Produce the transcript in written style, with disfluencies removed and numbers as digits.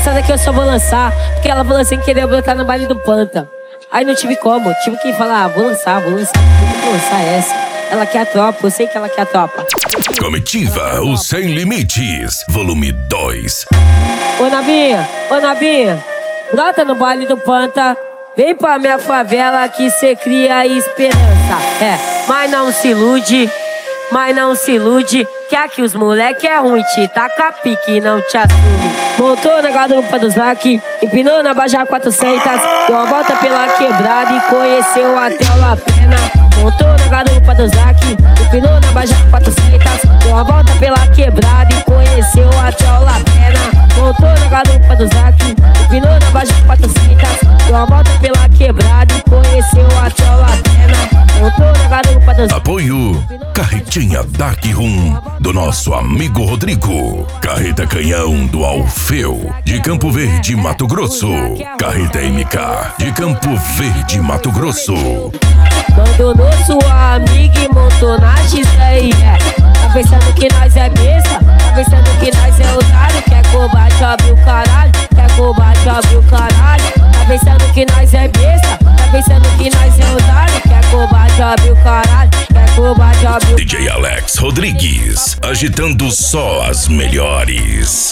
Essa daqui eu só vou lançar porque ela falou assim que queria botar no baile do Panta. Aí não tive como, tive que falar, vou lançar vou lançar essa. Ela quer a tropa, eu sei que ela quer a tropa. Comitiva, o Sem Limites, volume 2. Ô Nabinha, brota no baile do Panta. Vem pra minha favela que cê cria esperança. Mas não se ilude, que aqui os moleque é ruim, te taca pique, não te assume. Montou na garupa do Zac, empinou na Baja 400, deu uma volta pela quebrada e conheceu até o La Pena. Montou na garupa do Zac, empinou na Baja 400, deu uma volta pela quebrada e conheceu até o La Pena. Montou na garupa do Zac, empinou na Baja 400, deu uma volta pela quebrada e conheceu até o La Pena. Montou na garupa do Zac. Apoio Carretinha Dark Room do nosso amigo Rodrigo. Carreta Canhão do Alfeu de Campo Verde, Mato Grosso. Carreta MK de Campo Verde, Mato Grosso. Abandonou sua amiga e montou na X-Ray. Tá pensando que nós é besta? Tá pensando que nós é otário? Quer combate, abre o caralho. Quer combate, abre o caralho. Tá pensando que nós é besta? Tá pensando que nós é otário? Quer combate, abre o caralho. Quer combate, abre o caralho. DJ Alex Rodrigues, agitando só as melhores.